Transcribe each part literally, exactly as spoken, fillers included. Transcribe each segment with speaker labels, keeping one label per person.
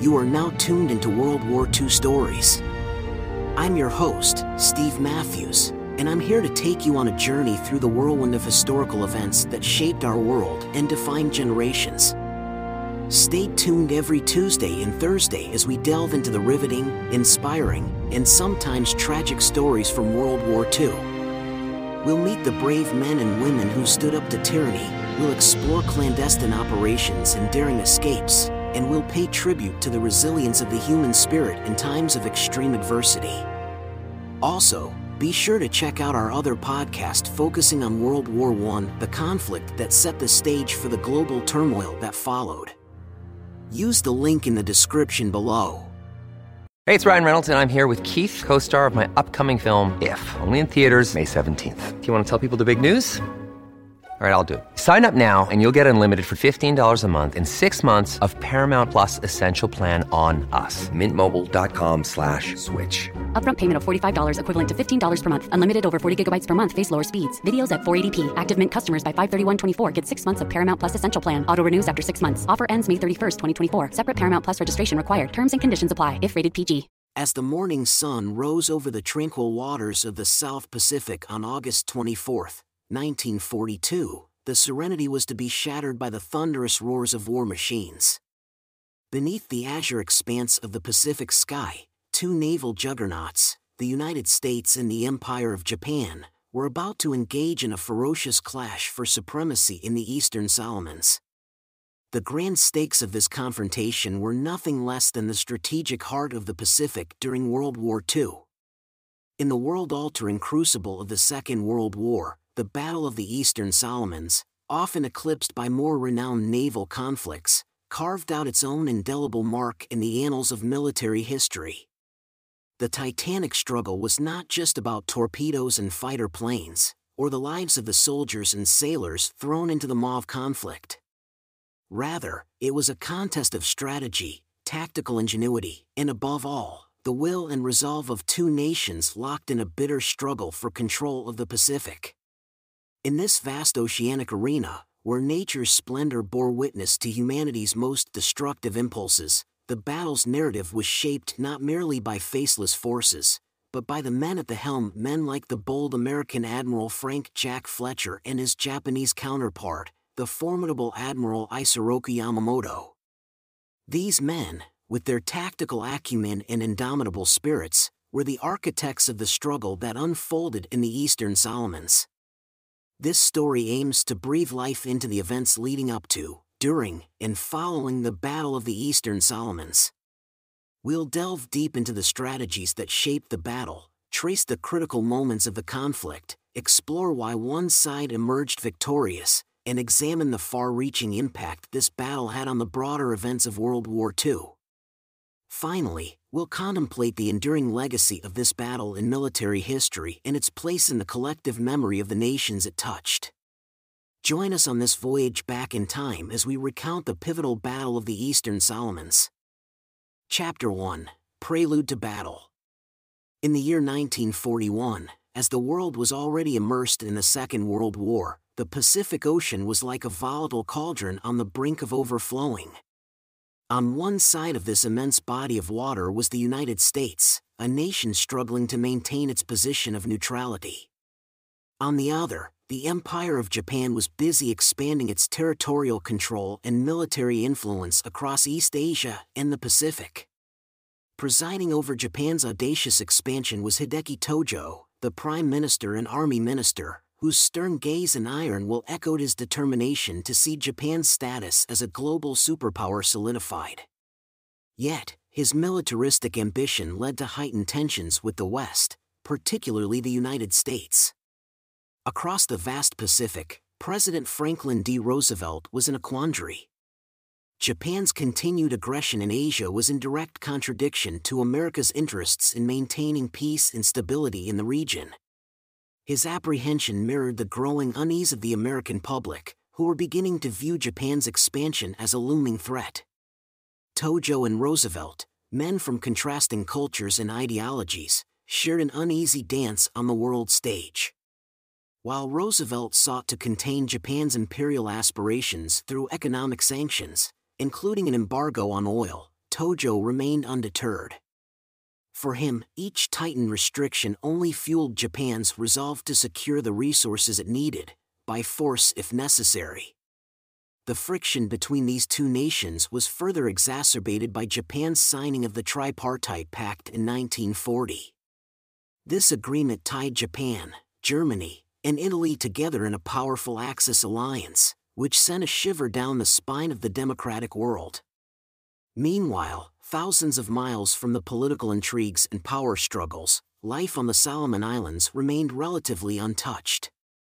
Speaker 1: You are now tuned into World War Two Stories. I'm your host, Steve Matthews, and I'm here to take you on a journey through the whirlwind of historical events that shaped our world and defined generations. Stay tuned every Tuesday and Thursday as we delve into the riveting, inspiring, and sometimes tragic stories from World War Two. We'll meet the brave men and women who stood up to tyranny, we'll explore clandestine operations and daring escapes, and we'll pay tribute to the resilience of the human spirit in times of extreme adversity. Also, be sure to check out our other podcast focusing on World War One, the conflict that set the stage for the global turmoil that followed. Use the link in the description below.
Speaker 2: Hey, it's Ryan Reynolds, and I'm here with Keith, co-star of my upcoming film, If, only in theaters May seventeenth. Do you want to tell people the big news? All right, I'll do it. Sign up now and you'll get unlimited for fifteen dollars a month and six months of Paramount Plus Essential Plan on us. Mint Mobile dot com slash switch.
Speaker 3: Upfront payment of forty-five dollars equivalent to fifteen dollars per month. Unlimited over forty gigabytes per month. Face lower speeds. Videos at four eighty p. Active Mint customers by five thirty-one twenty-four get six months of Paramount Plus Essential Plan. Auto renews after six months. Offer ends May thirty-first, twenty twenty-four. Separate Paramount Plus registration required. Terms and conditions apply if rated P G.
Speaker 1: As the morning sun rose over the tranquil waters of the South Pacific on August twenty-fourth, nineteen forty-two, the serenity was to be shattered by the thunderous roars of war machines. Beneath the azure expanse of the Pacific sky, two naval juggernauts, the United States and the Empire of Japan, were about to engage in a ferocious clash for supremacy in the Eastern Solomons. The grand stakes of this confrontation were nothing less than the strategic heart of the Pacific during World War Two. In the world-altering crucible of the Second World War, the Battle of the Eastern Solomons, often eclipsed by more renowned naval conflicts, carved out its own indelible mark in the annals of military history. The titanic struggle was not just about torpedoes and fighter planes, or the lives of the soldiers and sailors thrown into the maw of conflict. Rather, it was a contest of strategy, tactical ingenuity, and above all, the will and resolve of two nations locked in a bitter struggle for control of the Pacific. In this vast oceanic arena, where nature's splendor bore witness to humanity's most destructive impulses, the battle's narrative was shaped not merely by faceless forces, but by the men at the helm, men like the bold American Admiral Frank Jack Fletcher and his Japanese counterpart, the formidable Admiral Isoroku Yamamoto. These men, with their tactical acumen and indomitable spirits, were the architects of the struggle that unfolded in the Eastern Solomons. This story aims to breathe life into the events leading up to, during, and following the Battle of the Eastern Solomons. We'll delve deep into the strategies that shaped the battle, trace the critical moments of the conflict, explore why one side emerged victorious, and examine the far-reaching impact this battle had on the broader events of World War Two. Finally, we'll contemplate the enduring legacy of this battle in military history and its place in the collective memory of the nations it touched. Join us on this voyage back in time as we recount the pivotal Battle of the Eastern Solomons. Chapter one. Prelude to Battle. In the year nineteen forty-one, as the world was already immersed in the Second World War, the Pacific Ocean was like a volatile cauldron on the brink of overflowing. On one side of this immense body of water was the United States, a nation struggling to maintain its position of neutrality. On the other, the Empire of Japan was busy expanding its territorial control and military influence across East Asia and the Pacific. Presiding over Japan's audacious expansion was Hideki Tojo, the Prime Minister and Army Minister, whose stern gaze and iron will echoed his determination to see Japan's status as a global superpower solidified. Yet, his militaristic ambition led to heightened tensions with the West, particularly the United States. Across the vast Pacific, President Franklin D. Roosevelt was in a quandary. Japan's continued aggression in Asia was in direct contradiction to America's interests in maintaining peace and stability in the region. His apprehension mirrored the growing unease of the American public, who were beginning to view Japan's expansion as a looming threat. Tojo and Roosevelt, men from contrasting cultures and ideologies, shared an uneasy dance on the world stage. While Roosevelt sought to contain Japan's imperial aspirations through economic sanctions, including an embargo on oil, Tojo remained undeterred. For him, each tightened restriction only fueled Japan's resolve to secure the resources it needed, by force if necessary. The friction between these two nations was further exacerbated by Japan's signing of the Tripartite Pact in nineteen forty. This agreement tied Japan, Germany, and Italy together in a powerful Axis alliance, which sent a shiver down the spine of the democratic world. Meanwhile, thousands of miles from the political intrigues and power struggles, life on the Solomon Islands remained relatively untouched.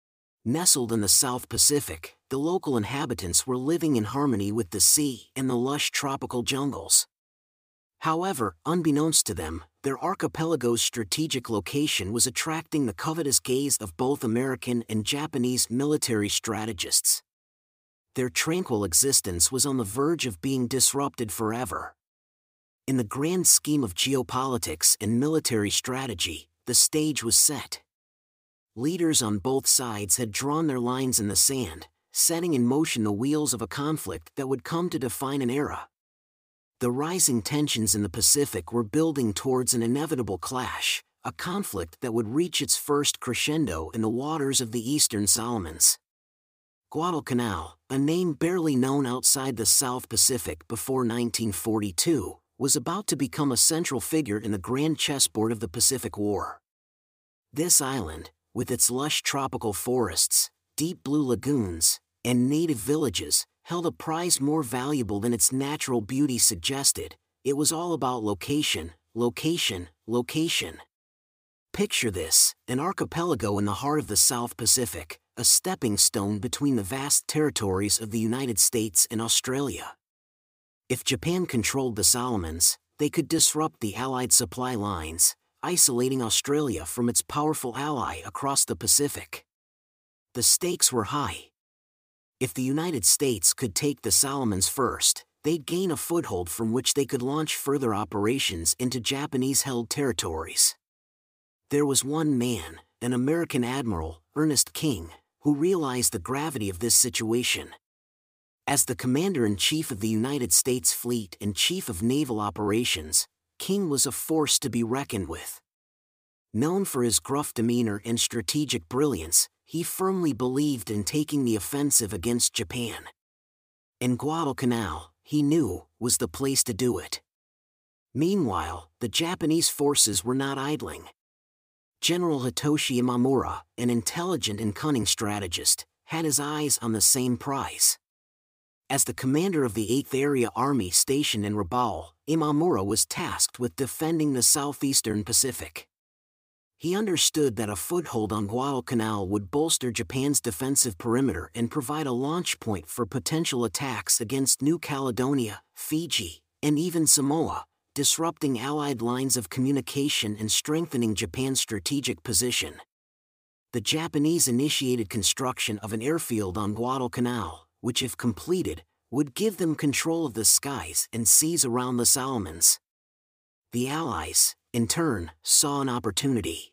Speaker 1: Nestled in the South Pacific, the local inhabitants were living in harmony with the sea and the lush tropical jungles. However, unbeknownst to them, their archipelago's strategic location was attracting the covetous gaze of both American and Japanese military strategists. Their tranquil existence was on the verge of being disrupted forever. In the grand scheme of geopolitics and military strategy, the stage was set. Leaders on both sides had drawn their lines in the sand, setting in motion the wheels of a conflict that would come to define an era. The rising tensions in the Pacific were building towards an inevitable clash, a conflict that would reach its first crescendo in the waters of the Eastern Solomons. Guadalcanal, a name barely known outside the South Pacific before nineteen forty-two, was about to become a central figure in the grand chessboard of the Pacific War. This island, with its lush tropical forests, deep blue lagoons, and native villages, held a prize more valuable than its natural beauty suggested. It was all about location, location, location. Picture this, an archipelago in the heart of the South Pacific, a stepping stone between the vast territories of the United States and Australia. If Japan controlled the Solomons, they could disrupt the Allied supply lines, isolating Australia from its powerful ally across the Pacific. The stakes were high. If the United States could take the Solomons first, they'd gain a foothold from which they could launch further operations into Japanese-held territories. There was one man, an American admiral, Ernest King, who realized the gravity of this situation. As the Commander-in-Chief of the United States Fleet and Chief of Naval Operations, King was a force to be reckoned with. Known for his gruff demeanor and strategic brilliance, he firmly believed in taking the offensive against Japan. And Guadalcanal, he knew, was the place to do it. Meanwhile, the Japanese forces were not idling. General Hitoshi Imamura, an intelligent and cunning strategist, had his eyes on the same prize. As the commander of the eighth Area Army stationed in Rabaul, Imamura was tasked with defending the southeastern Pacific. He understood that a foothold on Guadalcanal would bolster Japan's defensive perimeter and provide a launch point for potential attacks against New Caledonia, Fiji, and even Samoa, disrupting Allied lines of communication and strengthening Japan's strategic position. The Japanese initiated construction of an airfield on Guadalcanal, which if completed, would give them control of the skies and seas around the Solomons. The Allies, in turn, saw an opportunity.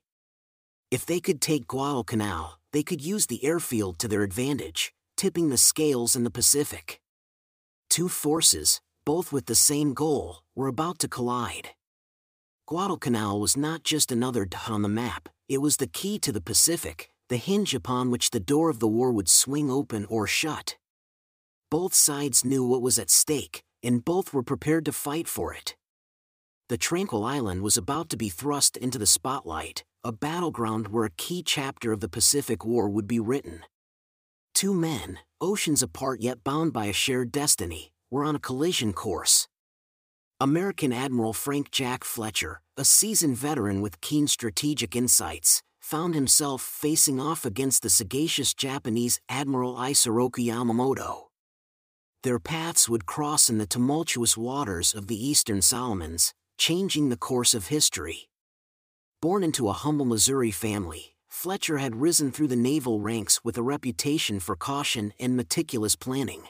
Speaker 1: If they could take Guadalcanal, they could use the airfield to their advantage, tipping the scales in the Pacific. Two forces, both with the same goal, were about to collide. Guadalcanal was not just another dot on the map, it was the key to the Pacific, the hinge upon which the door of the war would swing open or shut. Both sides knew what was at stake, and both were prepared to fight for it. The tranquil island was about to be thrust into the spotlight, a battleground where a key chapter of the Pacific War would be written. Two men, oceans apart yet bound by a shared destiny, were on a collision course. American Admiral Frank Jack Fletcher, a seasoned veteran with keen strategic insights, found himself facing off against the sagacious Japanese Admiral Isoroku Yamamoto. Their paths would cross in the tumultuous waters of the Eastern Solomons, changing the course of history. Born into a humble Missouri family, Fletcher had risen through the naval ranks with a reputation for caution and meticulous planning.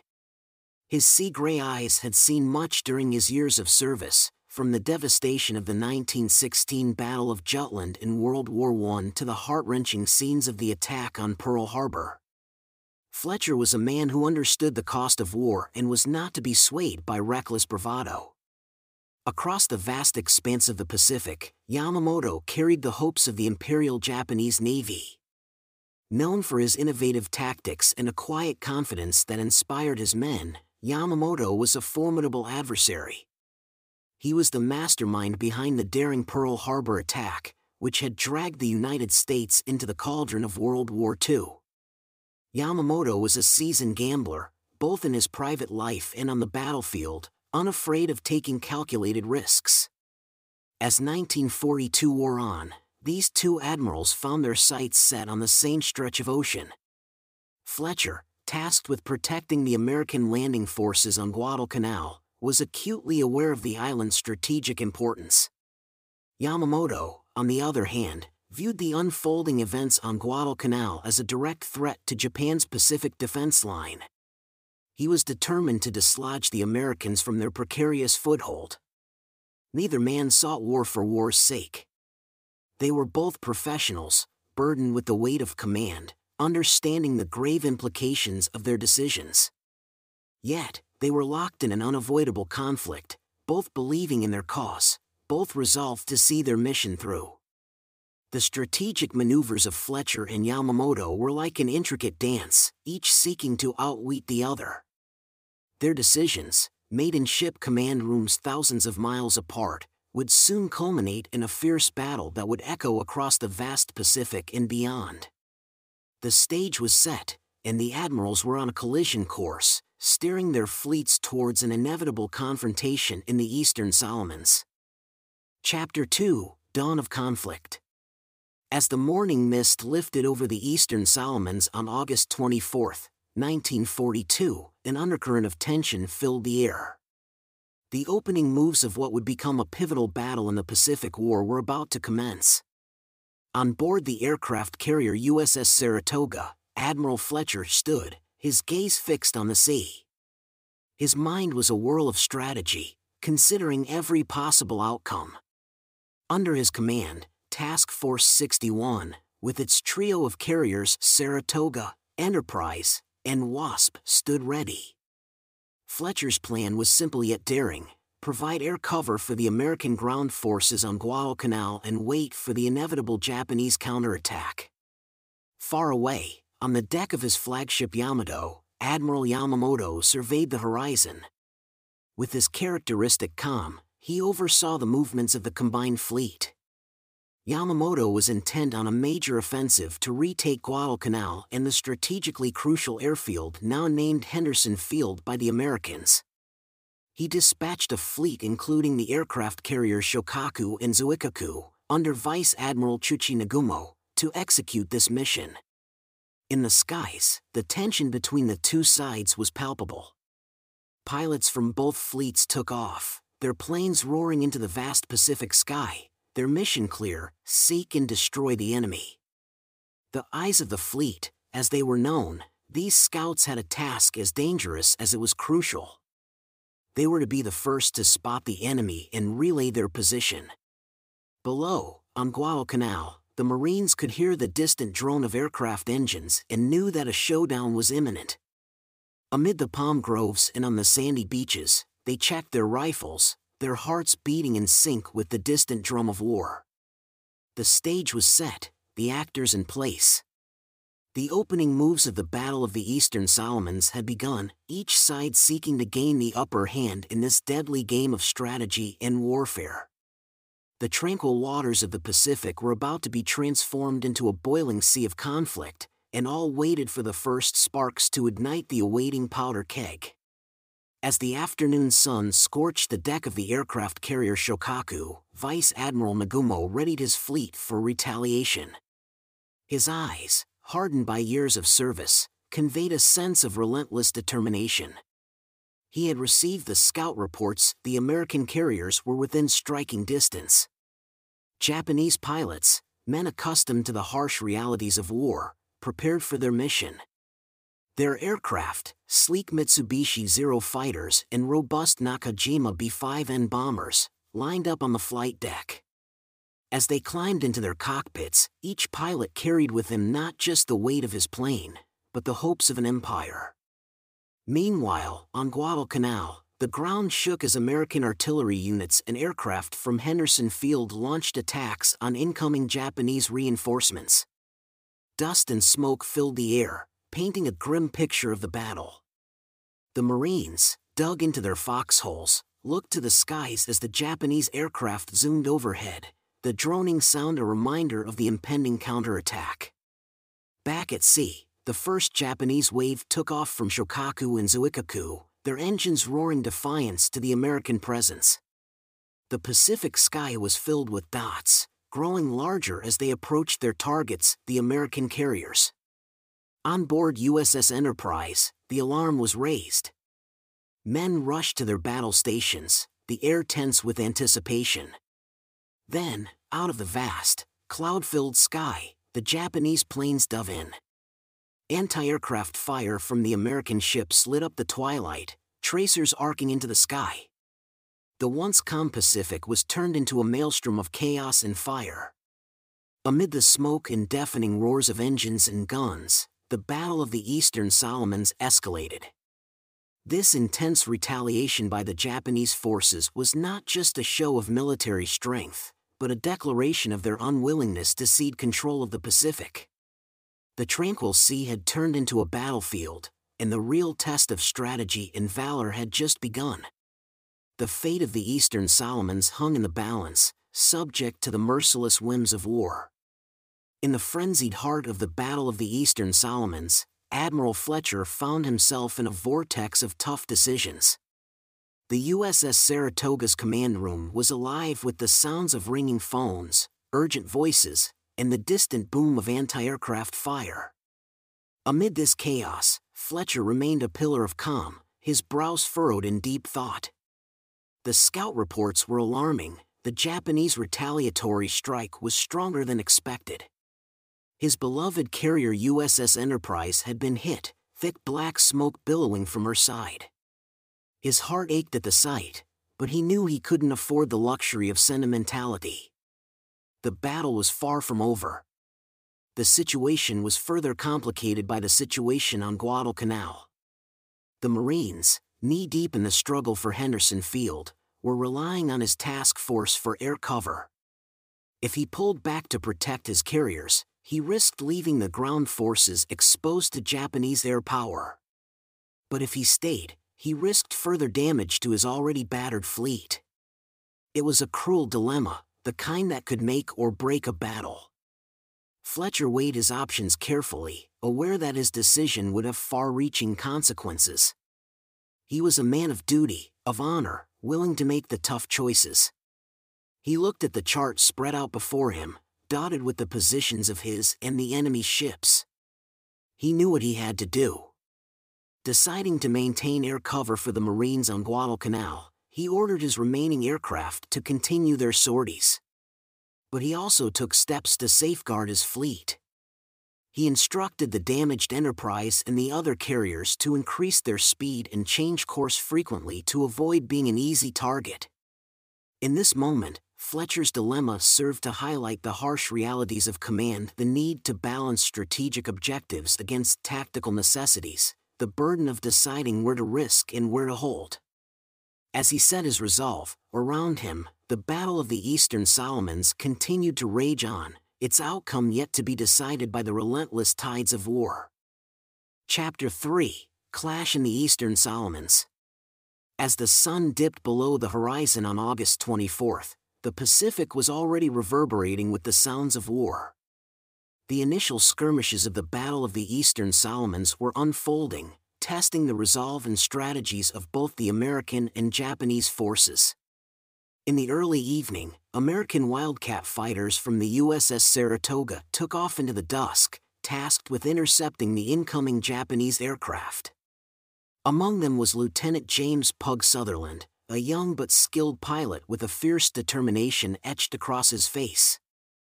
Speaker 1: His sea-gray eyes had seen much during his years of service, from the devastation of the nineteen sixteen Battle of Jutland in World War One to the heart-wrenching scenes of the attack on Pearl Harbor. Fletcher was a man who understood the cost of war and was not to be swayed by reckless bravado. Across the vast expanse of the Pacific, Yamamoto carried the hopes of the Imperial Japanese Navy. Known for his innovative tactics and a quiet confidence that inspired his men, Yamamoto was a formidable adversary. He was the mastermind behind the daring Pearl Harbor attack, which had dragged the United States into the cauldron of World War Two. Yamamoto was a seasoned gambler, both in his private life and on the battlefield, unafraid of taking calculated risks. As nineteen forty-two wore on, these two admirals found their sights set on the same stretch of ocean. Fletcher, tasked with protecting the American landing forces on Guadalcanal, was acutely aware of the island's strategic importance. Yamamoto, on the other hand, viewed the unfolding events on Guadalcanal as a direct threat to Japan's Pacific defense line. He was determined to dislodge the Americans from their precarious foothold. Neither man sought war for war's sake. They were both professionals, burdened with the weight of command, understanding the grave implications of their decisions. Yet, they were locked in an unavoidable conflict, both believing in their cause, both resolved to see their mission through. The strategic maneuvers of Fletcher and Yamamoto were like an intricate dance, each seeking to outwit the other. Their decisions, made in ship command rooms thousands of miles apart, would soon culminate in a fierce battle that would echo across the vast Pacific and beyond. The stage was set, and the admirals were on a collision course, steering their fleets towards an inevitable confrontation in the Eastern Solomons. Chapter two, Dawn of Conflict. As the morning mist lifted over the Eastern Solomons on August twenty-fourth, nineteen forty-two, an undercurrent of tension filled the air. The opening moves of what would become a pivotal battle in the Pacific War were about to commence. On board the aircraft carrier U S S Saratoga, Admiral Fletcher stood, his gaze fixed on the sea. His mind was a whirl of strategy, considering every possible outcome. Under his command, Task Force sixty-one, with its trio of carriers Saratoga, Enterprise, and Wasp, stood ready. Fletcher's plan was simple yet daring: provide air cover for the American ground forces on Guadalcanal and wait for the inevitable Japanese counterattack. Far away, on the deck of his flagship Yamato, Admiral Yamamoto surveyed the horizon. With his characteristic calm, he oversaw the movements of the combined fleet. Yamamoto was intent on a major offensive to retake Guadalcanal and the strategically crucial airfield now named Henderson Field by the Americans. He dispatched a fleet including the aircraft carriers Shokaku and Zuikaku, under Vice Admiral Chuchi Nagumo, to execute this mission. In the skies, the tension between the two sides was palpable. Pilots from both fleets took off, their planes roaring into the vast Pacific sky, their mission clear: seek and destroy the enemy. The eyes of the fleet, as they were known, these scouts had a task as dangerous as it was crucial. They were to be the first to spot the enemy and relay their position. Below, on Guadalcanal, the Marines could hear the distant drone of aircraft engines and knew that a showdown was imminent. Amid the palm groves and on the sandy beaches, they checked their rifles, their hearts beating in sync with the distant drum of war. The stage was set, the actors in place. The opening moves of the Battle of the Eastern Solomons had begun, each side seeking to gain the upper hand in this deadly game of strategy and warfare. The tranquil waters of the Pacific were about to be transformed into a boiling sea of conflict, and all waited for the first sparks to ignite the awaiting powder keg. As the afternoon sun scorched the deck of the aircraft carrier Shokaku, Vice Admiral Nagumo readied his fleet for retaliation. His eyes, hardened by years of service, conveyed a sense of relentless determination. He had received the scout reports the American carriers were within striking distance. Japanese pilots, men accustomed to the harsh realities of war, prepared for their mission. Their aircraft, sleek Mitsubishi Zero fighters and robust Nakajima B five N bombers, lined up on the flight deck. As they climbed into their cockpits, each pilot carried with him not just the weight of his plane, but the hopes of an empire. Meanwhile, on Guadalcanal, The ground shook as American artillery units and aircraft from Henderson Field launched attacks on incoming Japanese reinforcements. Dust and smoke filled the air, painting a grim picture of the battle. The Marines, dug into their foxholes, looked to the skies as the Japanese aircraft zoomed overhead, the droning sound a reminder of the impending counterattack. Back at sea, the first Japanese wave took off from Shokaku and Zuikaku, their engines roaring defiance to the American presence. The Pacific sky was filled with dots, growing larger as they approached their targets, the American carriers. On board U S S Enterprise, the alarm was raised. Men rushed to their battle stations, the air tense with anticipation. Then, out of the vast, cloud-filled sky, the Japanese planes dove in. Anti-aircraft fire from the American ships lit up the twilight, tracers arcing into the sky. The once calm Pacific was turned into a maelstrom of chaos and fire. Amid the smoke and deafening roars of engines and guns, the Battle of the Eastern Solomons escalated. This intense retaliation by the Japanese forces was not just a show of military strength, but a declaration of their unwillingness to cede control of the Pacific. The tranquil sea had turned into a battlefield, and the real test of strategy and valor had just begun. The fate of the Eastern Solomons hung in the balance, subject to the merciless whims of war. In the frenzied heart of the Battle of the Eastern Solomons, Admiral Fletcher found himself in a vortex of tough decisions. The U S S Saratoga's command room was alive with the sounds of ringing phones, urgent voices, and the distant boom of anti-aircraft fire. Amid this chaos, Fletcher remained a pillar of calm, his brows furrowed in deep thought. The scout reports were alarming. The Japanese retaliatory strike was stronger than expected. His beloved carrier U S S Enterprise had been hit, thick black smoke billowing from her side. His heart ached at the sight, but he knew he couldn't afford the luxury of sentimentality. The battle was far from over. The situation was further complicated by the situation on Guadalcanal. The Marines, knee-deep in the struggle for Henderson Field, were relying on his task force for air cover. If he pulled back to protect his carriers, he risked leaving the ground forces exposed to Japanese air power. But if he stayed, he risked further damage to his already battered fleet. It was a cruel dilemma, the kind that could make or break a battle. Fletcher weighed his options carefully, aware that his decision would have far-reaching consequences. He was a man of duty, of honor, willing to make the tough choices. He looked at the chart spread out before him, dotted with the positions of his and the enemy's ships. He knew what he had to do. Deciding to maintain air cover for the Marines on Guadalcanal, he ordered his remaining aircraft to continue their sorties. But he also took steps to safeguard his fleet. He instructed the damaged Enterprise and the other carriers to increase their speed and change course frequently to avoid being an easy target. In this moment, Fletcher's dilemma served to highlight the harsh realities of command, the need to balance strategic objectives against tactical necessities, the burden of deciding where to risk and where to hold. As he set his resolve, around him, the Battle of the Eastern Solomons continued to rage on, its outcome yet to be decided by the relentless tides of war. Chapter three, Clash in the Eastern Solomons. As the sun dipped below the horizon on August twenty-fourth, the Pacific was already reverberating with the sounds of war. The initial skirmishes of the Battle of the Eastern Solomons were unfolding, testing the resolve and strategies of both the American and Japanese forces. In the early evening, American Wildcat fighters from the U S S Saratoga took off into the dusk, tasked with intercepting the incoming Japanese aircraft. Among them was Lieutenant James Pug Sutherland, a young but skilled pilot with a fierce determination etched across his face.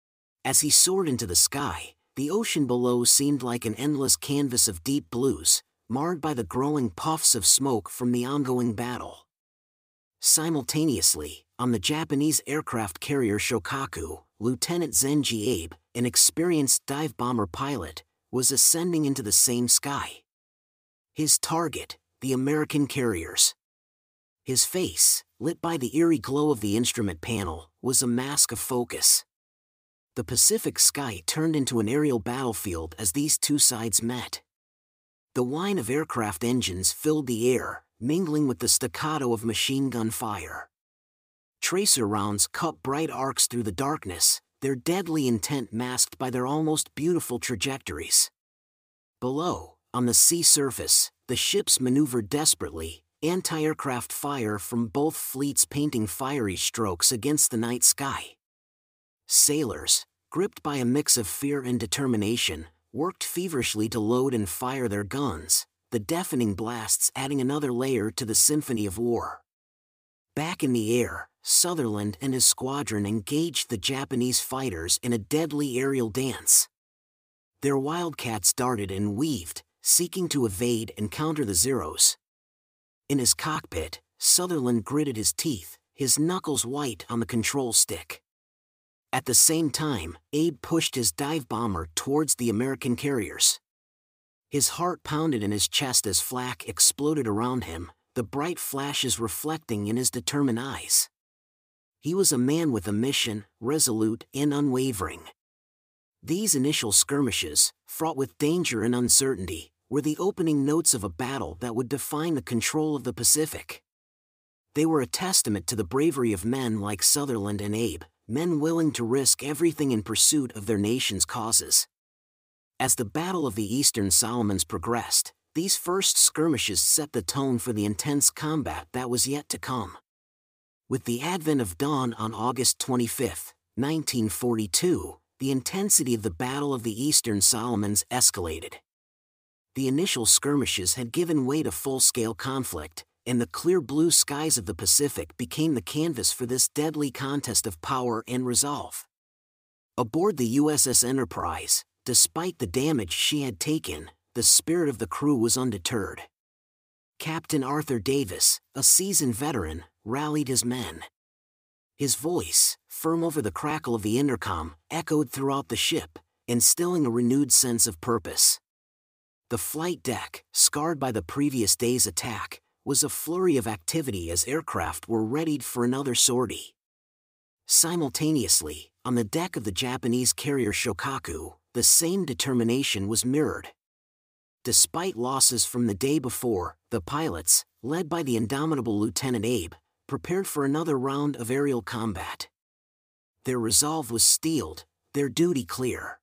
Speaker 1: As he soared into the sky, the ocean below seemed like an endless canvas of deep blues, marred by the growing puffs of smoke from the ongoing battle. Simultaneously, on the Japanese aircraft carrier Shokaku, Lieutenant Zenji Abe, an experienced dive bomber pilot, was ascending into the same sky. His target, the American carriers. His face, lit by the eerie glow of the instrument panel, was a mask of focus. The Pacific sky turned into an aerial battlefield as these two sides met. The whine of aircraft engines filled the air, mingling with the staccato of machine gun fire. Tracer rounds cut bright arcs through the darkness, their deadly intent masked by their almost beautiful trajectories. Below, on the sea surface, the ships maneuvered desperately, anti-aircraft fire from both fleets painting fiery strokes against the night sky. Sailors, gripped by a mix of fear and determination, worked feverishly to load and fire their guns, the deafening blasts adding another layer to the symphony of war. Back in the air, Sutherland and his squadron engaged the Japanese fighters in a deadly aerial dance. Their Wildcats darted and weaved, seeking to evade and counter the Zeros. In his cockpit, Sutherland gritted his teeth, his knuckles white on the control stick. At the same time, Abe pushed his dive bomber towards the American carriers. His heart pounded in his chest as flak exploded around him, the bright flashes reflecting in his determined eyes. He was a man with a mission, resolute and unwavering. These initial skirmishes, fraught with danger and uncertainty, were the opening notes of a battle that would define the control of the Pacific. They were a testament to the bravery of men like Sutherland and Abe, men willing to risk everything in pursuit of their nation's causes. As the Battle of the Eastern Solomons progressed, these first skirmishes set the tone for the intense combat that was yet to come. With the advent of dawn on August twenty-fifth, nineteen forty-two, the intensity of the Battle of the Eastern Solomons escalated. The initial skirmishes had given way to full-scale conflict, and the clear blue skies of the Pacific became the canvas for this deadly contest of power and resolve. Aboard the U S S Enterprise, despite the damage she had taken, the spirit of the crew was undeterred. Captain Arthur Davis, a seasoned veteran, rallied his men. His voice, firm over the crackle of the intercom, echoed throughout the ship, instilling a renewed sense of purpose. The flight deck, scarred by the previous day's attack, was a flurry of activity as aircraft were readied for another sortie. Simultaneously, on the deck of the Japanese carrier Shokaku, the same determination was mirrored. Despite losses from the day before, the pilots, led by the indomitable Lieutenant Abe, prepared for another round of aerial combat. Their resolve was steeled, their duty clear.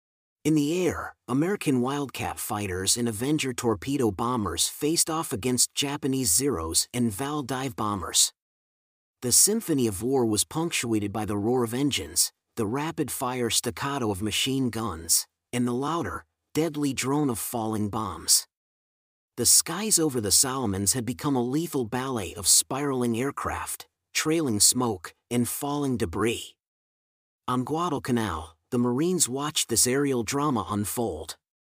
Speaker 1: In the air, American Wildcat fighters and Avenger torpedo bombers faced off against Japanese Zeros and Val dive bombers. The symphony of war was punctuated by the roar of engines, the rapid-fire staccato of machine guns, and the louder, deadly drone of falling bombs. The skies over the Solomons had become a lethal ballet of spiraling aircraft, trailing smoke, and falling debris. On Guadalcanal, the Marines watched this aerial drama unfold.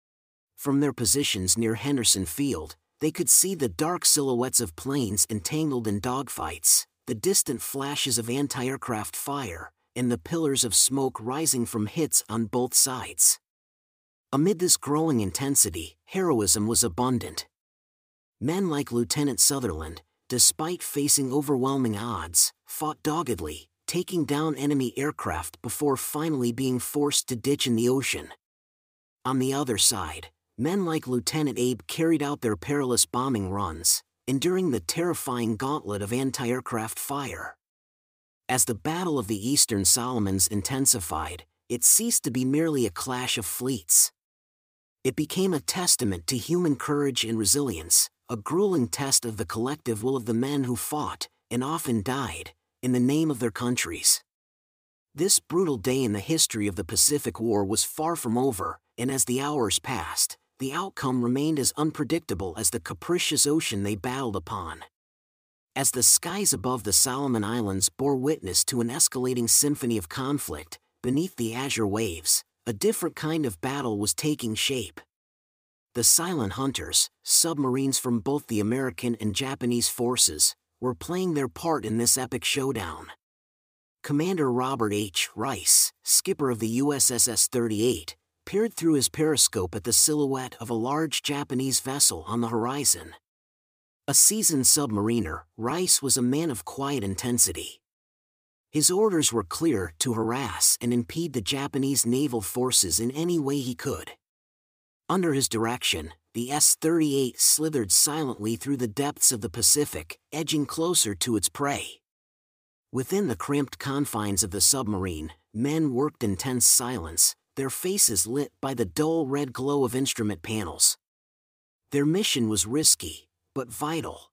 Speaker 1: From their positions near Henderson Field, they could see the dark silhouettes of planes entangled in dogfights, the distant flashes of anti-aircraft fire, and the pillars of smoke rising from hits on both sides. Amid this growing intensity, heroism was abundant. Men like Lieutenant Sutherland, despite facing overwhelming odds, fought doggedly, taking down enemy aircraft before finally being forced to ditch in the ocean. On the other side, men like Lieutenant Abe carried out their perilous bombing runs, enduring the terrifying gauntlet of anti-aircraft fire. As the Battle of the Eastern Solomons intensified, it ceased to be merely a clash of fleets. It became a testament to human courage and resilience, a grueling test of the collective will of the men who fought, and often died, in the name of their countries. This brutal day in the history of the Pacific War was far from over, and as the hours passed, the outcome remained as unpredictable as the capricious ocean they battled upon. As the skies above the Solomon Islands bore witness to an escalating symphony of conflict, beneath the azure waves, a different kind of battle was taking shape. The Silent Hunters, submarines from both the American and Japanese forces, were playing their part in this epic showdown. Commander Robert H. Rice, skipper of the U S S S thirty-eight, peered through his periscope at the silhouette of a large Japanese vessel on the horizon. A seasoned submariner, Rice was a man of quiet intensity. His orders were clear: to harass and impede the Japanese naval forces in any way he could. Under his direction, the S thirty-eight slithered silently through the depths of the Pacific, edging closer to its prey. Within the cramped confines of the submarine, men worked in tense silence, their faces lit by the dull red glow of instrument panels. Their mission was risky, but vital.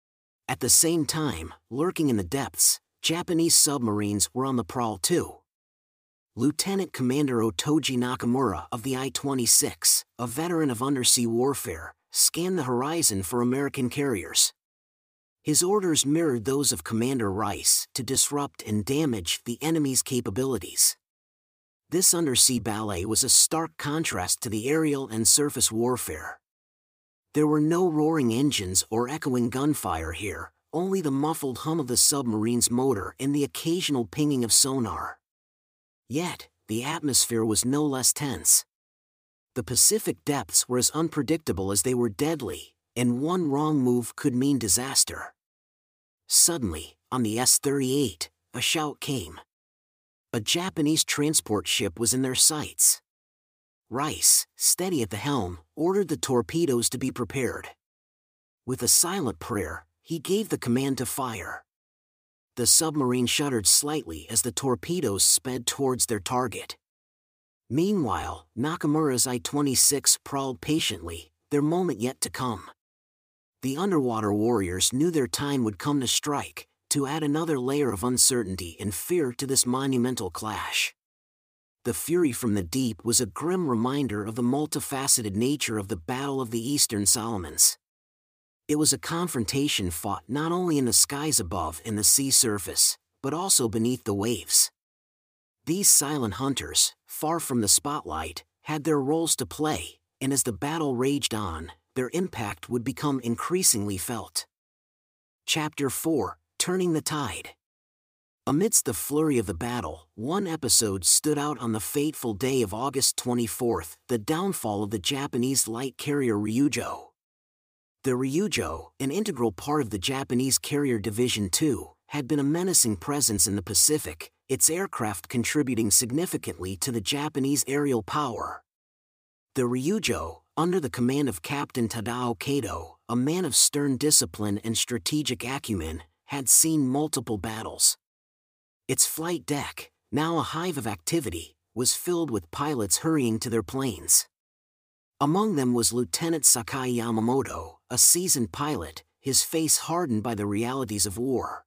Speaker 1: At the same time, lurking in the depths, Japanese submarines were on the prowl too. Lieutenant Commander Otoji Nakamura of the I twenty-six, a veteran of undersea warfare, scanned the horizon for American carriers. His orders mirrored those of Commander Rice: to disrupt and damage the enemy's capabilities. This undersea ballet was a stark contrast to the aerial and surface warfare. There were no roaring engines or echoing gunfire here, only the muffled hum of the submarine's motor and the occasional pinging of sonar. Yet, the atmosphere was no less tense. The Pacific depths were as unpredictable as they were deadly, and one wrong move could mean disaster. Suddenly, on the S thirty-eight, a shout came. A Japanese transport ship was in their sights. Rice, steady at the helm, ordered the torpedoes to be prepared. With a silent prayer, he gave the command to fire. The submarine shuddered slightly as the torpedoes sped towards their target. Meanwhile, Nakamura's I twenty-six prowled patiently, their moment yet to come. The underwater warriors knew their time would come to strike, to add another layer of uncertainty and fear to this monumental clash. The fury from the deep was a grim reminder of the multifaceted nature of the Battle of the Eastern Solomons. It was a confrontation fought not only in the skies above and the sea surface, but also beneath the waves. These silent hunters, far from the spotlight, had their roles to play, and as the battle raged on, their impact would become increasingly felt. Chapter four: Turning the Tide. Amidst the flurry of the battle, one episode stood out on the fateful day of August twenty-fourth, the downfall of the Japanese light carrier Ryujo. The Ryujo, an integral part of the Japanese Carrier Division two, had been a menacing presence in the Pacific, its aircraft contributing significantly to the Japanese aerial power. The Ryujo, under the command of Captain Tadao Kato, a man of stern discipline and strategic acumen, had seen multiple battles. Its flight deck, now a hive of activity, was filled with pilots hurrying to their planes. Among them was Lieutenant Sakai Yamamoto, a seasoned pilot, his face hardened by the realities of war.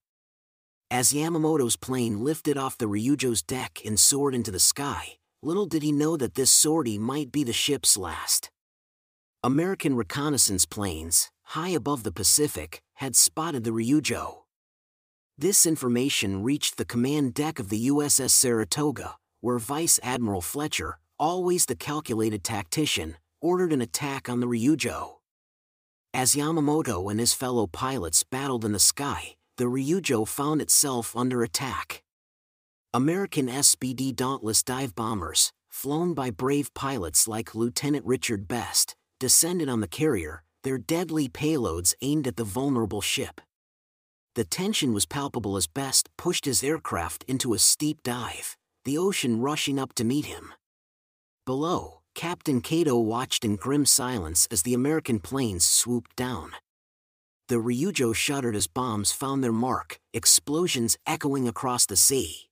Speaker 1: As Yamamoto's plane lifted off the Ryujo's deck and soared into the sky, little did he know that this sortie might be the ship's last. American reconnaissance planes, high above the Pacific, had spotted the Ryujo. This information reached the command deck of the U S S Saratoga, where Vice Admiral Fletcher, always the calculated tactician, ordered an attack on the Ryujo. As Yamamoto and his fellow pilots battled in the sky, the Ryujo found itself under attack. American S B D Dauntless dive bombers, flown by brave pilots like Lieutenant Richard Best, descended on the carrier, their deadly payloads aimed at the vulnerable ship. The tension was palpable as Best pushed his aircraft into a steep dive, the ocean rushing up to meet him. Below, Captain Kato watched in grim silence as the American planes swooped down. The Ryujo shuddered as bombs found their mark, explosions echoing across the sea.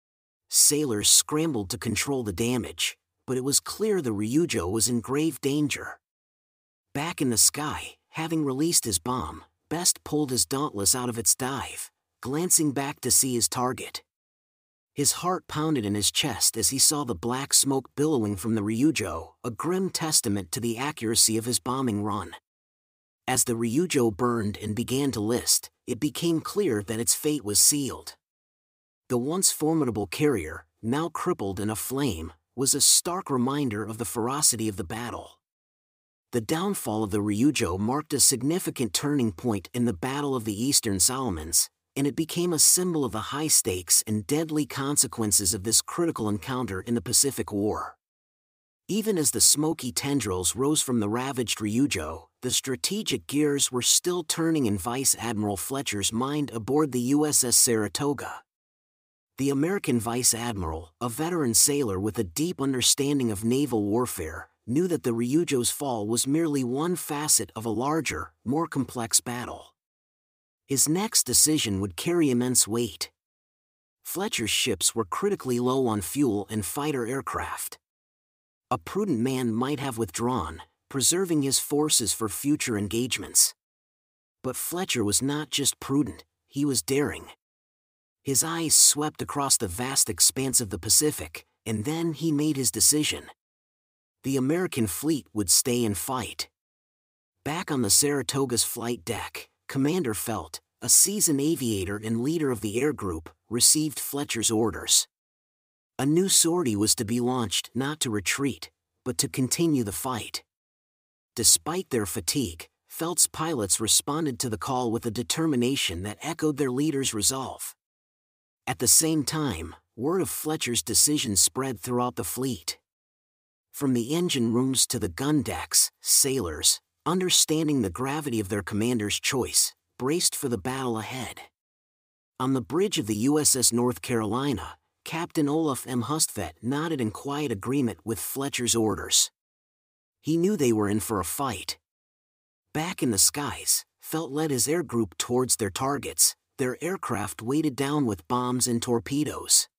Speaker 1: Sailors scrambled to control the damage, but it was clear the Ryujo was in grave danger. Back in the sky, having released his bomb, Best pulled his Dauntless out of its dive, glancing back to see his target. His heart pounded in his chest as he saw the black smoke billowing from the Ryujo, a grim testament to the accuracy of his bombing run. As the Ryujo burned and began to list, it became clear that its fate was sealed. The once formidable carrier, now crippled and aflame, was a stark reminder of the ferocity of the battle. The downfall of the Ryujo marked a significant turning point in the Battle of the Eastern Solomons, and it became a symbol of the high stakes and deadly consequences of this critical encounter in the Pacific War. Even as the smoky tendrils rose from the ravaged Ryujo, the strategic gears were still turning in Vice Admiral Fletcher's mind aboard the U S S Saratoga. The American Vice Admiral, a veteran sailor with a deep understanding of naval warfare, knew that the Ryujo's fall was merely one facet of a larger, more complex battle. His next decision would carry immense weight. Fletcher's ships were critically low on fuel and fighter aircraft. A prudent man might have withdrawn, preserving his forces for future engagements. But Fletcher was not just prudent, he was daring. His eyes swept across the vast expanse of the Pacific, and then he made his decision. The American fleet would stay and fight. Back on the Saratoga's flight deck, Commander Felt, a seasoned aviator and leader of the air group, received Fletcher's orders. A new sortie was to be launched not to retreat, but to continue the fight. Despite their fatigue, Felt's pilots responded to the call with a determination that echoed their leader's resolve. At the same time, word of Fletcher's decision spread throughout the fleet. From the engine rooms to the gun decks, sailors, understanding the gravity of their commander's choice, braced for the battle ahead. On the bridge of the U S S North Carolina, Captain Olaf M. Hustvedt nodded in quiet agreement with Fletcher's orders. He knew they were in for a fight. Back in the skies, Felt led his air group towards their targets, their aircraft weighted down with bombs and torpedoes.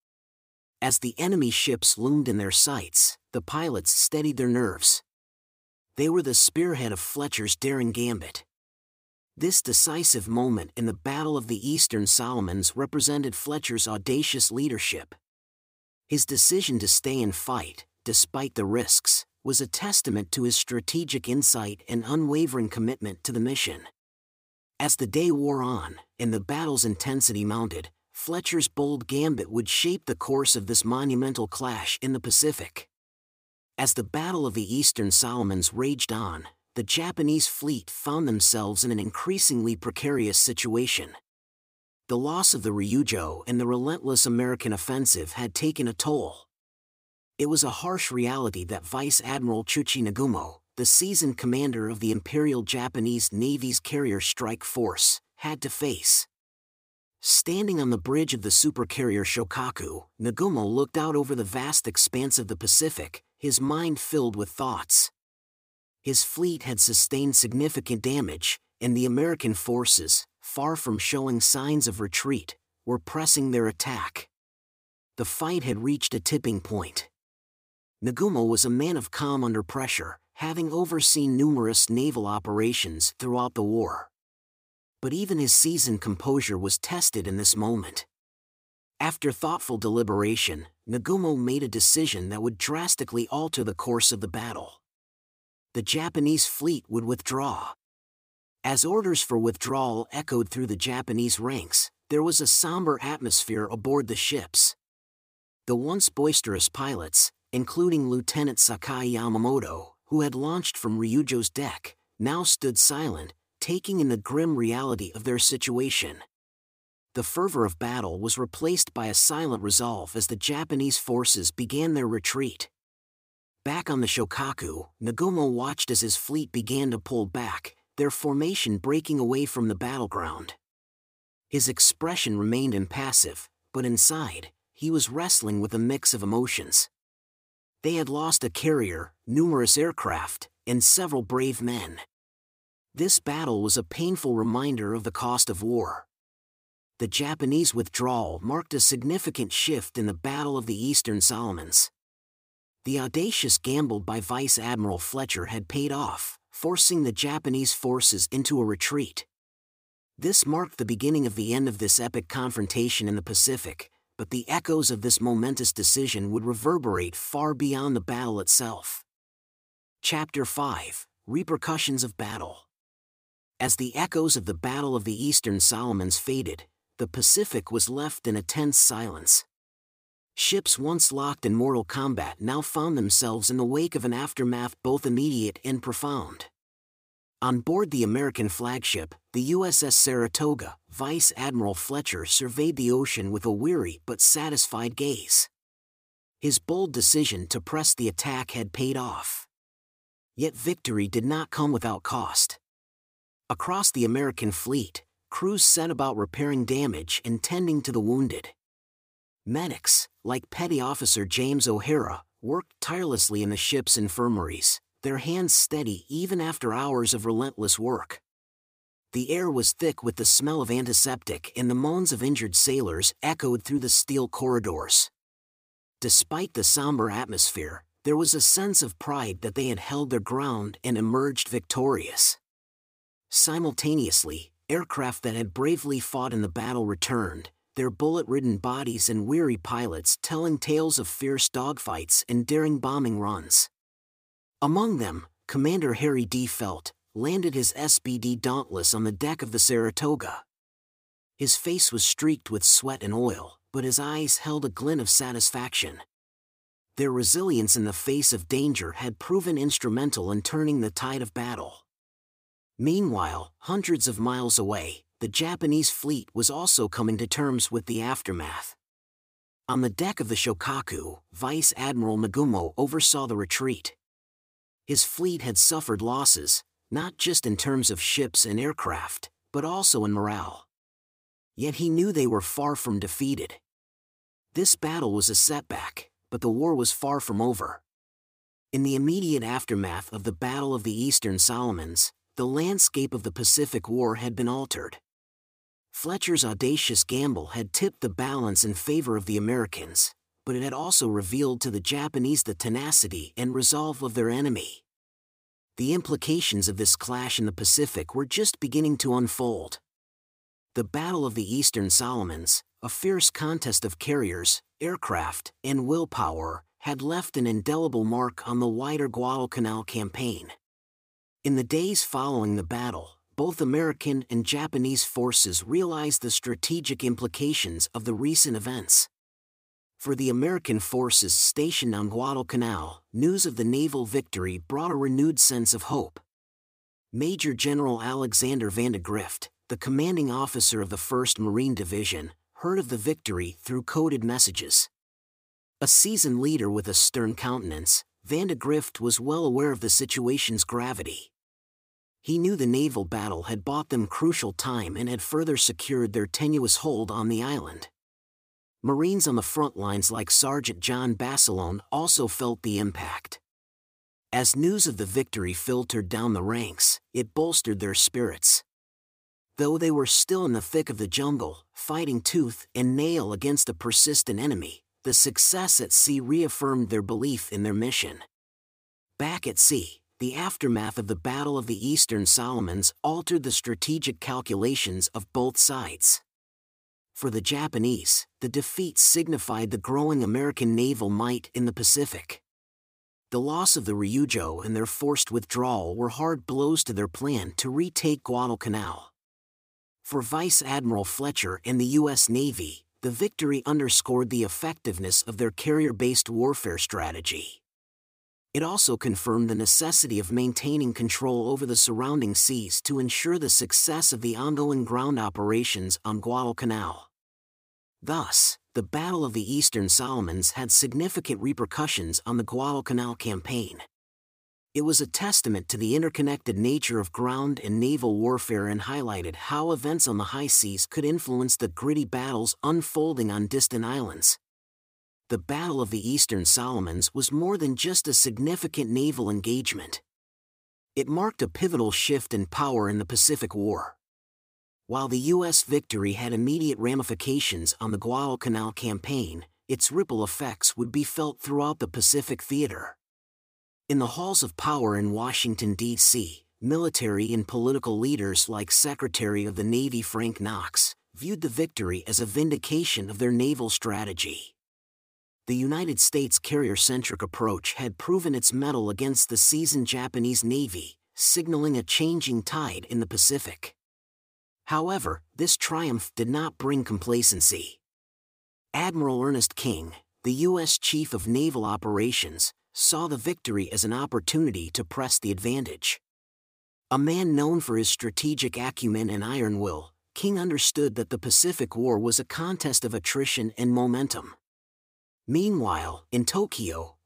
Speaker 1: As the enemy ships loomed in their sights, the pilots steadied their nerves. They were the spearhead of Fletcher's daring gambit. This decisive moment in the Battle of the Eastern Solomons represented Fletcher's audacious leadership. His decision to stay and fight, despite the risks, was a testament to his strategic insight and unwavering commitment to the mission. As the day wore on, and the battle's intensity mounted, Fletcher's bold gambit would shape the course of this monumental clash in the Pacific. As the Battle of the Eastern Solomons raged on, the Japanese fleet found themselves in an increasingly precarious situation. The loss of the Ryujo and the relentless American offensive had taken a toll. It was a harsh reality that Vice Admiral Chuchi Nagumo, the seasoned commander of the Imperial Japanese Navy's carrier strike force, had to face. Standing on the bridge of the supercarrier Shokaku, Nagumo looked out over the vast expanse of the Pacific, his mind filled with thoughts. His fleet had sustained significant damage, and the American forces, far from showing signs of retreat, were pressing their attack. The fight had reached a tipping point. Nagumo was a man of calm under pressure, having overseen numerous naval operations throughout the war. But even his seasoned composure was tested in this moment. After thoughtful deliberation, Nagumo made a decision that would drastically alter the course of the battle. The Japanese fleet would withdraw. As orders for withdrawal echoed through the Japanese ranks, there was a somber atmosphere aboard the ships. The once boisterous pilots, including Lieutenant Sakai Yamamoto, who had launched from Ryujo's deck, now stood silent, taking in the grim reality of their situation. The fervor of battle was replaced by a silent resolve as the Japanese forces began their retreat. Back on the Shokaku, Nagumo watched as his fleet began to pull back, their formation breaking away from the battleground. His expression remained impassive, but inside, he was wrestling with a mix of emotions. They had lost a carrier, numerous aircraft, and several brave men. This battle was a painful reminder of the cost of war. The Japanese withdrawal marked a significant shift in the Battle of the Eastern Solomons. The audacious gamble by Vice Admiral Fletcher had paid off, forcing the Japanese forces into a retreat. This marked the beginning of the end of this epic confrontation in the Pacific, but the echoes of this momentous decision would reverberate far beyond the battle itself. Chapter five. Repercussions of Battle. As the echoes of the Battle of the Eastern Solomons faded, the Pacific was left in a tense silence. Ships once locked in mortal combat now found themselves in the wake of an aftermath both immediate and profound. On board the American flagship, the U S S Saratoga, Vice Admiral Fletcher surveyed the ocean with a weary but satisfied gaze. His bold decision to press the attack had paid off. Yet victory did not come without cost. Across the American fleet, crews set about repairing damage and tending to the wounded. Medics, like Petty Officer James O'Hara, worked tirelessly in the ship's infirmaries, their hands steady even after hours of relentless work. The air was thick with the smell of antiseptic, and the moans of injured sailors echoed through the steel corridors. Despite the somber atmosphere, there was a sense of pride that they had held their ground and emerged victorious. Simultaneously, aircraft that had bravely fought in the battle returned, their bullet-ridden bodies and weary pilots telling tales of fierce dogfights and daring bombing runs. Among them, Commander Harry D. Felt landed his S B D Dauntless on the deck of the Saratoga. His face was streaked with sweat and oil, but his eyes held a glint of satisfaction. Their resilience in the face of danger had proven instrumental in turning the tide of battle. Meanwhile, hundreds of miles away, the Japanese fleet was also coming to terms with the aftermath. On the deck of the Shokaku, Vice Admiral Nagumo oversaw the retreat. His fleet had suffered losses, not just in terms of ships and aircraft, but also in morale. Yet he knew they were far from defeated. This battle was a setback, but the war was far from over. In the immediate aftermath of the Battle of the Eastern Solomons, the landscape of the Pacific War had been altered. Fletcher's audacious gamble had tipped the balance in favor of the Americans, but it had also revealed to the Japanese the tenacity and resolve of their enemy. The implications of this clash in the Pacific were just beginning to unfold. The Battle of the Eastern Solomons, a fierce contest of carriers, aircraft, and willpower, had left an indelible mark on the wider Guadalcanal campaign. In the days following the battle, both American and Japanese forces realized the strategic implications of the recent events. For the American forces stationed on Guadalcanal, news of the naval victory brought a renewed sense of hope. Major General Alexander Vandegrift, the commanding officer of the first Marine Division, heard of the victory through coded messages. A seasoned leader with a stern countenance, Vandegrift was well aware of the situation's gravity. He knew the naval battle had bought them crucial time and had further secured their tenuous hold on the island. Marines on the front lines like Sergeant John Basilone also felt the impact. As news of the victory filtered down the ranks, it bolstered their spirits. Though they were still in the thick of the jungle, fighting tooth and nail against a persistent enemy, the success at sea reaffirmed their belief in their mission. Back at sea, the aftermath of the Battle of the Eastern Solomons altered the strategic calculations of both sides. For the Japanese, the defeat signified the growing American naval might in the Pacific. The loss of the Ryujo and their forced withdrawal were hard blows to their plan to retake Guadalcanal. For Vice Admiral Fletcher and the U S Navy, the victory underscored the effectiveness of their carrier-based warfare strategy. It also confirmed the necessity of maintaining control over the surrounding seas to ensure the success of the ongoing ground operations on Guadalcanal. Thus, the Battle of the Eastern Solomons had significant repercussions on the Guadalcanal campaign. It was a testament to the interconnected nature of ground and naval warfare and highlighted how events on the high seas could influence the gritty battles unfolding on distant islands. The Battle of the Eastern Solomons was more than just a significant naval engagement. It marked a pivotal shift in power in the Pacific War. While the U S victory had immediate ramifications on the Guadalcanal campaign, its ripple effects would be felt throughout the Pacific theater. In the halls of power in Washington, D C, military and political leaders like Secretary of the Navy Frank Knox viewed the victory as a vindication of their naval strategy. The United States' carrier-centric approach had proven its mettle against the seasoned Japanese Navy, signaling a changing tide in the Pacific. However, this triumph did not bring complacency. Admiral Ernest King, the U S Chief of Naval Operations, saw the victory as an opportunity to press the advantage. A man known for his strategic acumen and iron will, King understood that the Pacific War was a contest of attrition and momentum. Meanwhile, in Tokyo,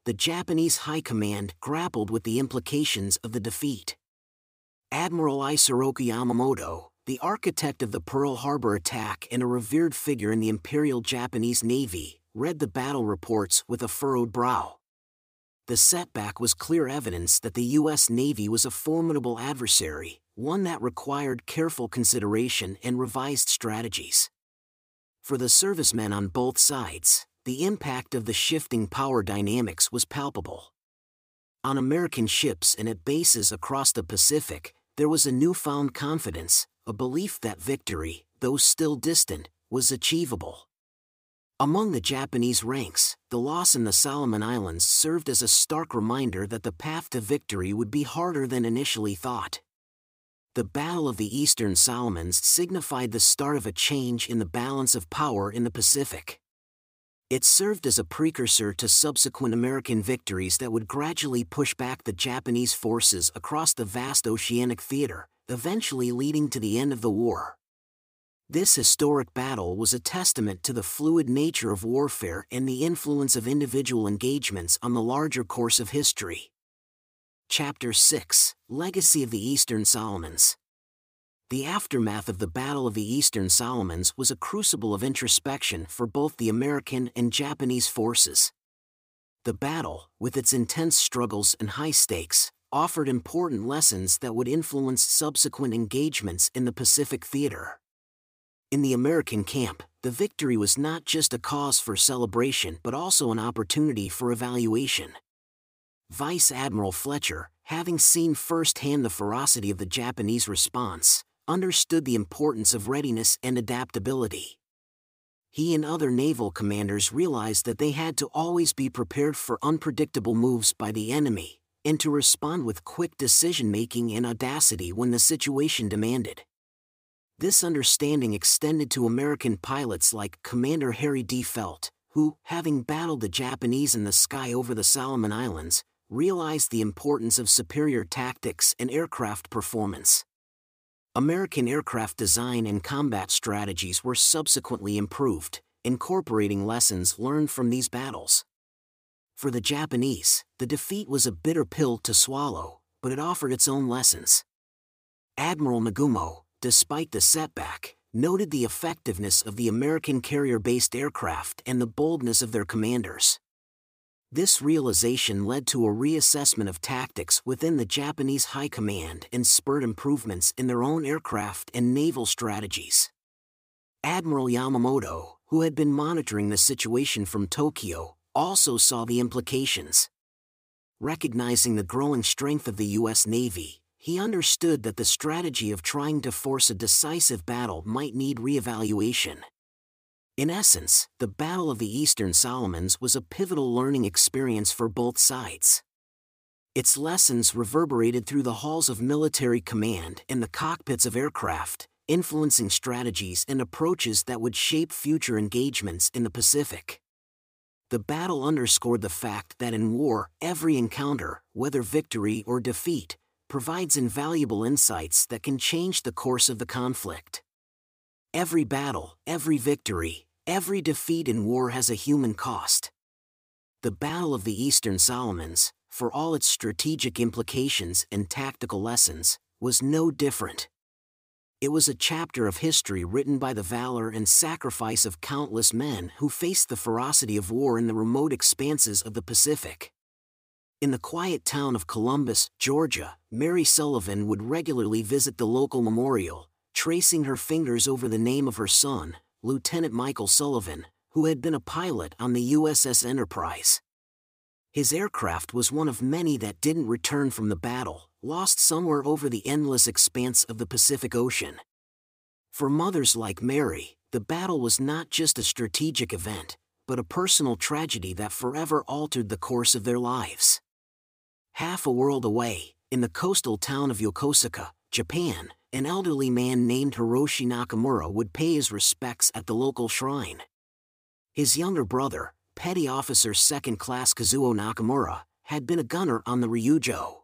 Speaker 1: the Japanese High Command grappled with the implications of the defeat. Admiral Isoroku Yamamoto, the architect of the Pearl Harbor attack and a revered figure in the Imperial Japanese Navy, read the battle reports with a furrowed brow. The setback was clear evidence that the U S Navy was a formidable adversary, one that required careful consideration and revised strategies. For the servicemen on both sides, the impact of the shifting power dynamics was palpable. On American ships and at bases across the Pacific, there was a newfound confidence, a belief that victory, though still distant, was achievable. Among the Japanese ranks, the loss in the Solomon Islands served as a stark reminder that the path to victory would be harder than initially thought. The Battle of the Eastern Solomons signified the start of a change in the balance of power in the Pacific. It served as a precursor to subsequent American victories that would gradually push back the Japanese forces across the vast oceanic theater, eventually leading to the end of the war. This historic battle was a testament to the fluid nature of warfare and the influence of individual engagements on the larger course of history. Chapter six, Legacy of the Eastern Solomons. The aftermath of the Battle of the Eastern Solomons was a crucible of introspection for both the American and Japanese forces. The battle, with its intense struggles and high stakes, offered important lessons that would influence subsequent engagements in the Pacific theater. In the American camp, the victory was not just a cause for celebration but also an opportunity for evaluation. Vice Admiral Fletcher, having seen firsthand the ferocity of the Japanese response, understood the importance of readiness and adaptability. He and other naval commanders realized that they had to always be prepared for unpredictable moves by the enemy, and to respond with quick decision-making and audacity when the situation demanded. This understanding extended to American pilots like Commander Harry D. Felt, who, having battled the Japanese in the sky over the Solomon Islands, realized the importance of superior tactics and aircraft performance. American aircraft design and combat strategies were subsequently improved, incorporating lessons learned from these battles. For the Japanese, the defeat was a bitter pill to swallow, but it offered its own lessons. Admiral Nagumo, despite the setback, noted the effectiveness of the American carrier-based aircraft and the boldness of their commanders. This realization led to a reassessment of tactics within the Japanese High Command and spurred improvements in their own aircraft and naval strategies. Admiral Yamamoto, who had been monitoring the situation from Tokyo, also saw the implications. Recognizing the growing strength of the U S Navy, he understood that the strategy of trying to force a decisive battle might need reevaluation. In essence, the Battle of the Eastern Solomons was a pivotal learning experience for both sides. Its lessons reverberated through the halls of military command and the cockpits of aircraft, influencing strategies and approaches that would shape future engagements in the Pacific. The battle underscored the fact that in war, every encounter, whether victory or defeat, provides invaluable insights that can change the course of the conflict. Every battle, every victory, every defeat in war has a human cost. The Battle of the Eastern Solomons, for all its strategic implications and tactical lessons, was no different. It was a chapter of history written by the valor and sacrifice of countless men who faced the ferocity of war in the remote expanses of the Pacific. In the quiet town of Columbus, Georgia, Mary Sullivan would regularly visit the local memorial, tracing her fingers over the name of her son, Lieutenant Michael Sullivan, who had been a pilot on the U S S Enterprise. His aircraft was one of many that didn't return from the battle, lost somewhere over the endless expanse of the Pacific Ocean. For mothers like Mary, the battle was not just a strategic event, but a personal tragedy that forever altered the course of their lives. Half a world away, in the coastal town of Yokosuka, Japan, an elderly man named Hiroshi Nakamura would pay his respects at the local shrine. His younger brother, Petty Officer Second Class Kazuo Nakamura, had been a gunner on the Ryujo.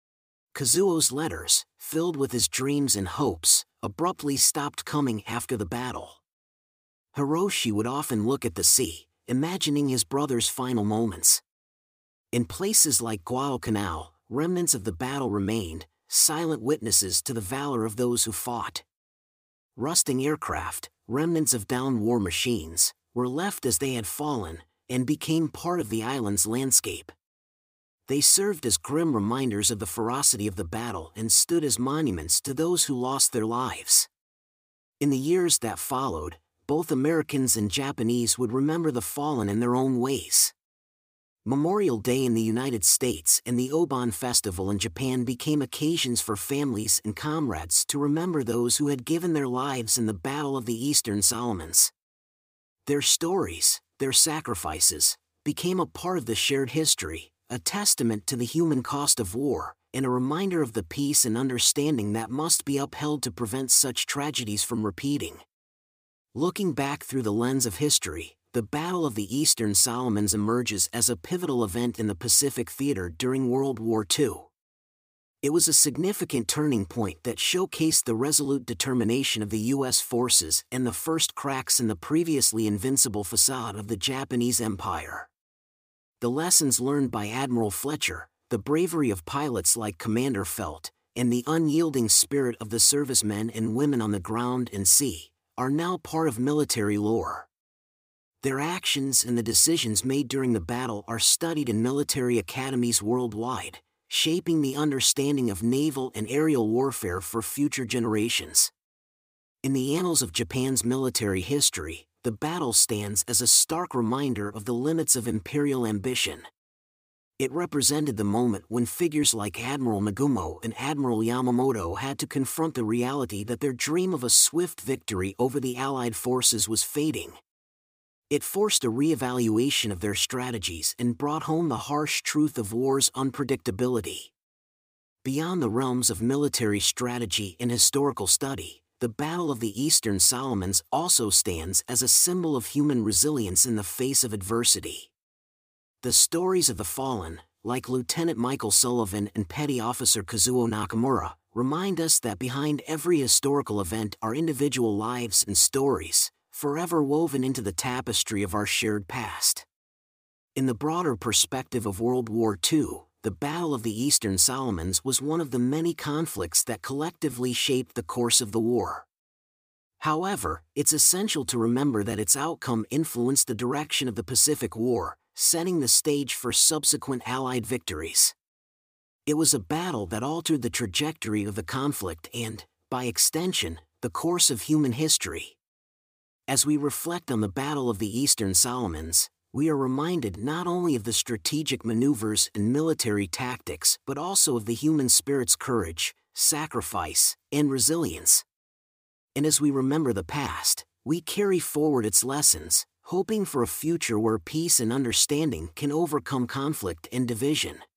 Speaker 1: Kazuo's letters, filled with his dreams and hopes, abruptly stopped coming after the battle. Hiroshi would often look at the sea, imagining his brother's final moments. In places like Guadalcanal, remnants of the battle remained, silent witnesses to the valor of those who fought. Rusting aircraft, remnants of downed war machines, were left as they had fallen, and became part of the island's landscape. They served as grim reminders of the ferocity of the battle and stood as monuments to those who lost their lives. In the years that followed, both Americans and Japanese would remember the fallen in their own ways. Memorial Day in the United States and the Obon Festival in Japan became occasions for families and comrades to remember those who had given their lives in the Battle of the Eastern Solomons. Their stories, their sacrifices, became a part of the shared history, a testament to the human cost of war, and a reminder of the peace and understanding that must be upheld to prevent such tragedies from repeating. Looking back through the lens of history, the Battle of the Eastern Solomons emerges as a pivotal event in the Pacific Theater during World War Two. It was a significant turning point that showcased the resolute determination of the U S forces and the first cracks in the previously invincible facade of the Japanese Empire. The lessons learned by Admiral Fletcher, the bravery of pilots like Commander Felt, and the unyielding spirit of the servicemen and women on the ground and sea, are now part of military lore. Their actions and the decisions made during the battle are studied in military academies worldwide, shaping the understanding of naval and aerial warfare for future generations. In the annals of Japan's military history, the battle stands as a stark reminder of the limits of imperial ambition. It represented the moment when figures like Admiral Nagumo and Admiral Yamamoto had to confront the reality that their dream of a swift victory over the Allied forces was fading. It forced a reevaluation of their strategies and brought home the harsh truth of war's unpredictability. Beyond the realms of military strategy and historical study, the Battle of the Eastern Solomons also stands as a symbol of human resilience in the face of adversity. The stories of the fallen, like Lieutenant Michael Sullivan and Petty Officer Kazuo Nakamura, remind us that behind every historical event are individual lives and stories, forever woven into the tapestry of our shared past. In the broader perspective of World War Two, the Battle of the Eastern Solomons was one of the many conflicts that collectively shaped the course of the war. However, it's essential to remember that its outcome influenced the direction of the Pacific War, setting the stage for subsequent Allied victories. It was a battle that altered the trajectory of the conflict and, by extension, the course of human history. As we reflect on the Battle of the Eastern Solomons, we are reminded not only of the strategic maneuvers and military tactics but also of the human spirit's courage, sacrifice, and resilience. And as we remember the past, we carry forward its lessons, hoping for a future where peace and understanding can overcome conflict and division.